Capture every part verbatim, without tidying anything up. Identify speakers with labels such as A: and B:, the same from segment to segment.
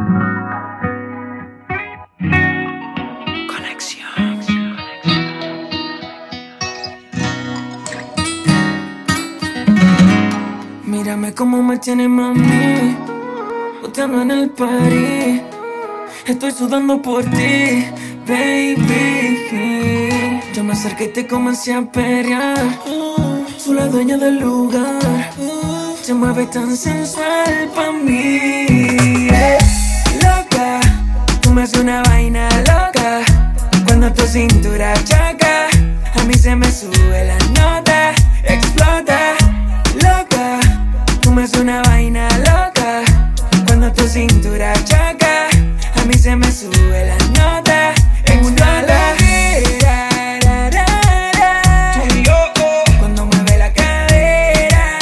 A: Conexión. Mírame cómo me tiene mami, boteando en el party. Estoy sudando por ti, baby. Yo me acerqué y te comencé a pelear. Soy la dueña del lugar. Se mueve tan sensual pa' mí. Loca, tú me haces una vaina loca. Cuando tu cintura choca, a mí se me sube la nota. Explota, loca, tú me haces una vaina loca. Cuando tu cintura choca, a mí se me sube la nota. En una loquera, tú y yo. Cuando mueve la cadera,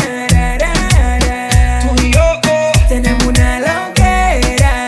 A: tú y yo. Tenemos una loquera,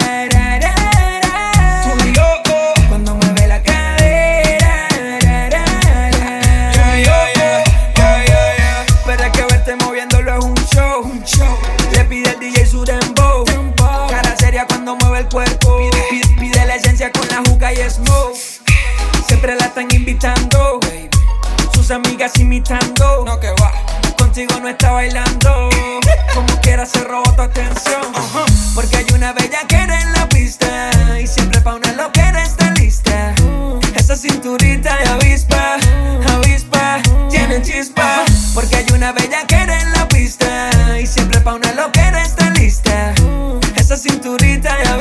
A: tú y yo. Cuando mueve la cadera, tú y yo. Pero que verte moviéndolo es un show, un show. Le pide el D J su dembow. Cara seria cuando mueve el cuerpo. Pide, pide la esencia con la juca y smoke. Siempre la están invitando, sus amigas imitando. No, que va, contigo no está bailando. Como quiera se robó tu atención. uh-huh. Porque hay una bellaquera en la pista y siempre pa' una loquera está lista. Esa cinturita de avispa, avispa, tiene chispa. Porque hay una bellaquera en la pista y siempre pa' una loquera está lista. Esa cinturita de avispa.